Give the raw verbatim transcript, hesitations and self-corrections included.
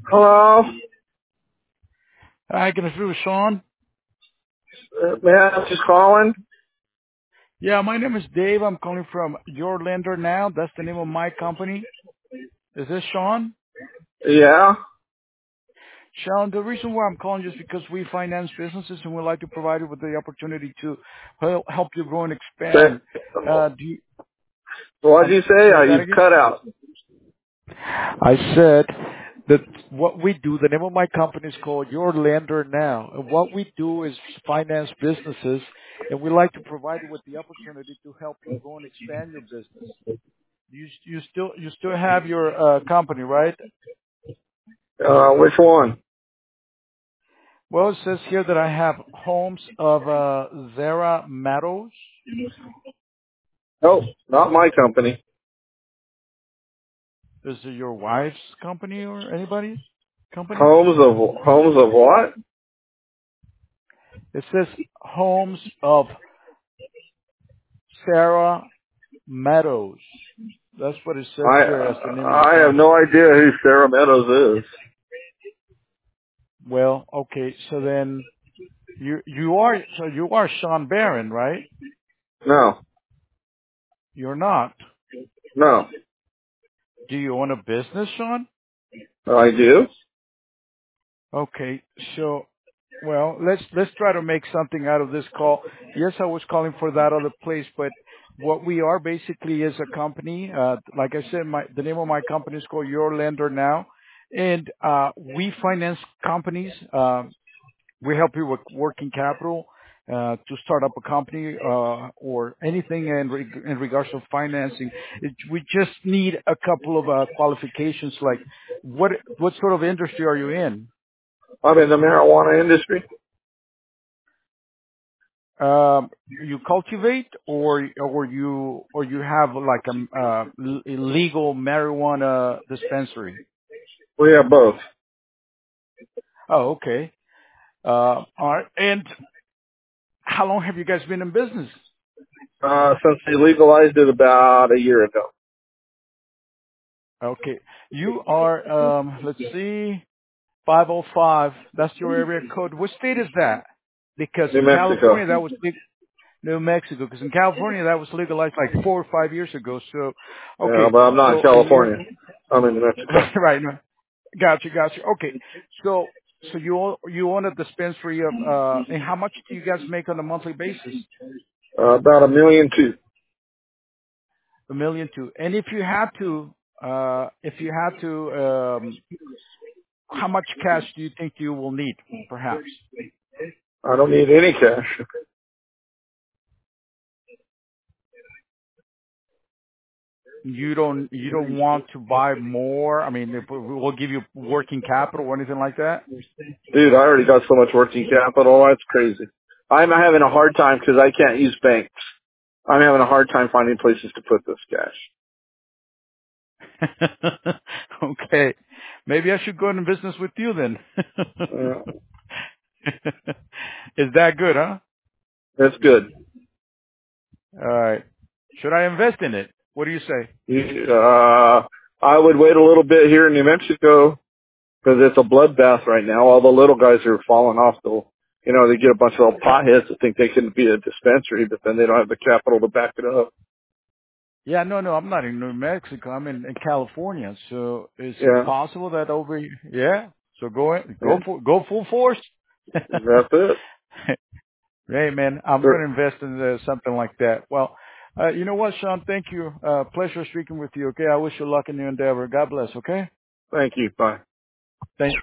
Hello? Hi, can I speak with Sean? Uh, may I ask who's calling? Yeah, my name is Dave. I'm calling from Your Lender Now. That's the name of my company. Is this Sean? Yeah? Sean, the reason why I'm calling is because we finance businesses and we'd like to provide you with the opportunity to help help you grow and Say, expand. Uh, do you, what did um, you say? say Uh, that you again? cut out. I said that what we do, the name of my company is called Your Lender Now. And what we do is finance businesses and we like to provide you with the opportunity to help you grow and expand your business. You you still you still have your uh, company, right? Uh, which one? Well, it says here that I have Homes of uh, Zara Meadows. Oh, not my company. Is it your wife's company or anybody's company? Homes of, homes of what? It says Homes of Sarah Meadows. That's what it says I, here as the name of your I have company. no idea who Sarah Meadows is. Well, okay, so then you you are so you are Sean Barron, right? No, You're not. no. Do you own a business, Sean? I do? Okay, so well, let's let's try to make something out of this call. Yes, I was calling for that other place, but what we are basically is a company. Uh, like I said, my the name of my company is called Your Lender Now, and uh, we finance companies. Um, we help you with working capital uh, to start up a company uh, or anything in, reg- in regards to financing. It, we just need a couple of uh, qualifications, like what what sort of industry are you in? I'm in the marijuana industry. Um, you cultivate, or or you or you have like a uh, l- legal marijuana dispensary? We have both. Oh, okay. Uh, all right. And how long have you guys been in business? Uh, since they legalized it about a year ago. Okay. You are. Um, let's see. five oh five. That's your area code. What state is that? Because New in Mexico. California that was leg- New Mexico. Because in California that was legalized like four or five years ago. So, Yeah, okay. but I'm not in So and you're California. I'm in New Mexico. right. No. Gotcha, gotcha. Okay. So, so you own, you own a dispensary of, uh, and how much do you guys make on a monthly basis? Uh, about a million two. A million two. And if you had to, uh, if you had to, um, how much cash do you think you will need, perhaps? I don't need any cash. You don't, you don't want to buy more? I mean, if we- we'll give you working capital or anything like that? Dude, I already got so much working capital. That's crazy. I'm having a hard time because I can't use banks. I'm having a hard time finding places to put this cash. Okay. Maybe I should go into business with you then. Uh, Is that good, huh? that's good. All right. Should I invest in it? What do you say? You- Uh, I would wait a little bit here in New Mexico because it's a bloodbath right now. All the little guys are falling off the, you know, they get a bunch of little potheads that think they can be a dispensary, but then they don't have the capital to back it up. Yeah, no, no, I'm not in New Mexico. I'm in, in California. So is it Yeah, possible that over here? Yeah. So go in, yeah, go for, go full force. that's it. Hey man, I'm going Sure. to invest in uh, something like that. Well, uh, you know what, Sean? Thank you. Uh, pleasure speaking with you. Okay. I wish you luck in your endeavor. God bless. Okay. Thank you. Bye. Thank